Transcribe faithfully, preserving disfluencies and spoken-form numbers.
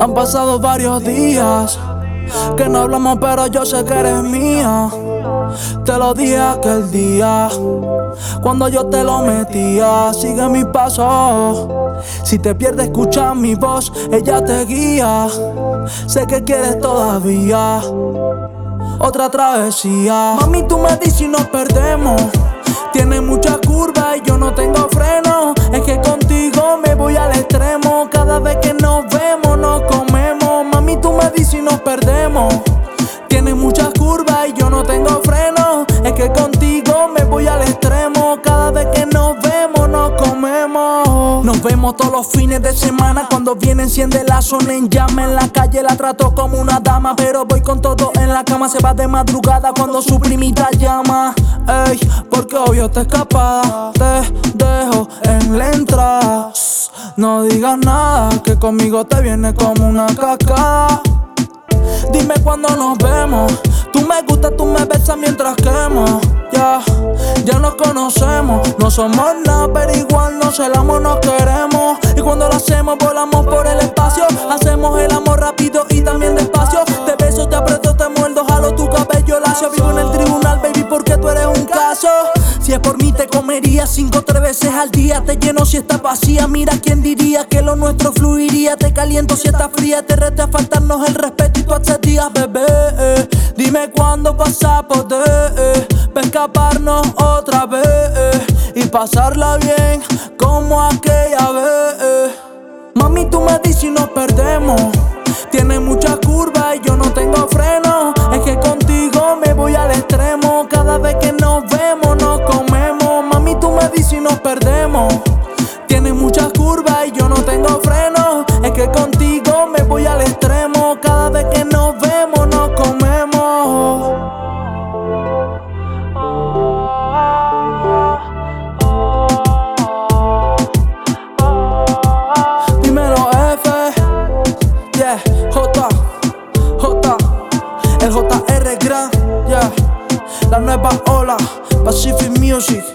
Han pasado varios días que no hablamos, pero yo sé que eres mía. Te lo dije aquel día cuando yo te lo metía. Sigue mis pasos. Si te pierdes, escucha mi voz, ella te guía. Sé que quieres todavía otra travesía. Mami, tú me dices y nos perdemos. Tienes muchas curvas y yo no tengo freno. Es que contigo me voy al extremo. Cada vez que nos vemos nos comemos. Mami, tú me dices y nos perdemos. Tienes muchas curvas y yo no tengo freno. Es que contigo me voy al extremo. Cada vez que nos vemos nos comemos. Nos vemos todos los fines de semana. Cuando viene enciende la zona en llama. En la calle la trato como una dama, pero voy con todo en la cama. Se va de madrugada cuando su primita llama. Ey, porque obvio te escapada. Te dejo en la entrada. No digas nada, que conmigo te viene como una cascada. Dime cuando nos vemos. Tú me gustas, tú me besas mientras quemo. Ya, ya nos conocemos. No somos nada, pero igual nos celamos, nos queremos. Y cuando lo hacemos, volamos por el espacio. Hacemos el amor rápido y también despacio. Te beso, te aprieto, te muerdo, jalo tu cabello lacio. Vivo en el tribunal, baby, porque tú eres un caso. Si es por mí te comería cinco, tres veces al día. Te lleno si estás vacía. Mira quién diría que lo nuestro fluiría. Te caliento si estás fría. Te rete a faltarnos el respeto y tú accedías, bebé. eh. Dime cuándo pasa a poder eh, pa' escaparnos otra vez eh, y pasarla bien como aquella vez eh. Mami, tú me dices y nos perdemos. Tienes muchas curvas y yo no tengo freno. Es que contigo me voy al extremo. Cada vez que nos vemos nos comemos. Mami, tú me dices y nos perdemos. Tienes muchas curvas y yo no tengo freno. Es que contigo me voy al extremo. Cada vez que nos vemos nos comemos. Dímelo, F. Yeah, J, J, el J R Gran, yeah. La nueva ola, Pacific Music.